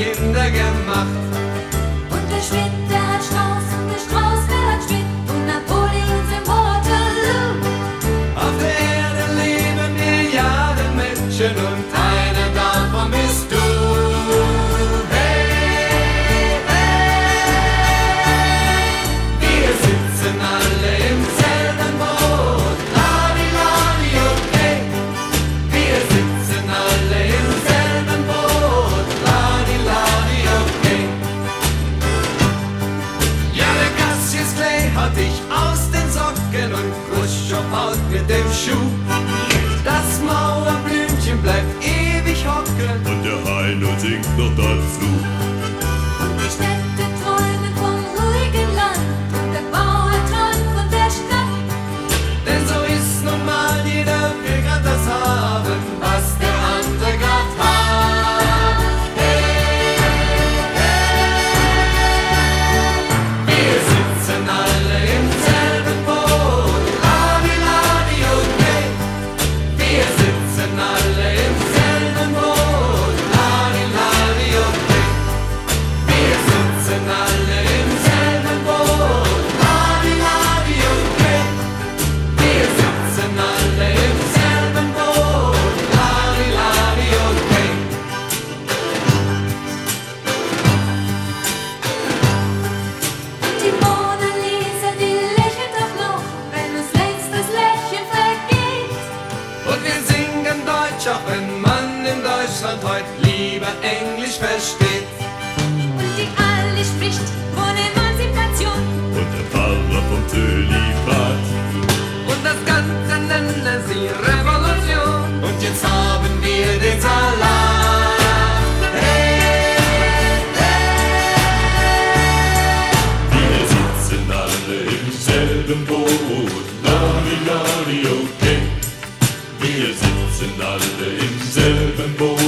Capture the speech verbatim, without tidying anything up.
Kinder gemacht. Und der Schmidt, der hat Strauß und der Strauß, der hat Schmidt und Napoleon im Waterloo. Auf der Erde leben Milliarden Menschen und einer davon bist du. Hey, hey, wir sitzen alle im selben Boot. Ladi, ladi, okay. Wir sitzen alle im selben Boot. Ladi, ladi, okay. Ja, der Cassius Clay hat dich aus den Socken und Khrushchev haut mit dem Schuh. Das Mauerblümchen bleibt ewig hocken und der Heino singt noch dazu. Und die Städte träumen vom ruhigen Land und der Bauer träumt von der Stadt. denn so ist nun mal, jeder will grad das haben, was der andere grad hat. Hey, hey, wir sitzen alle im selben Boot. Ladi, ladi, okay. Wir sitzen alle im selben Boot. Ladi, ladi, okay. Wir sitzen alle im selben Boot. Ladi, ladi, okay. Wir sitzen alle im selben Boot. Ladi, ladi, okay. Und die Mona Lisa, die lächelt doch noch, wenn uns längst das Lächeln vergeht. Und wir singen Deutsch, auch wenn man in Deutschland heute lieber Englisch versteht. Und die Ali spricht von Emanzipation. Und der Pfarrer vom Zölibat. Und das Ganze nennen sie Revolution. Und jetzt haben wir den Salat. Hey, hey. Wir sitzen alle im selben Boot. Ladi, ladi, okay. Wir sitzen alle im selben Boot.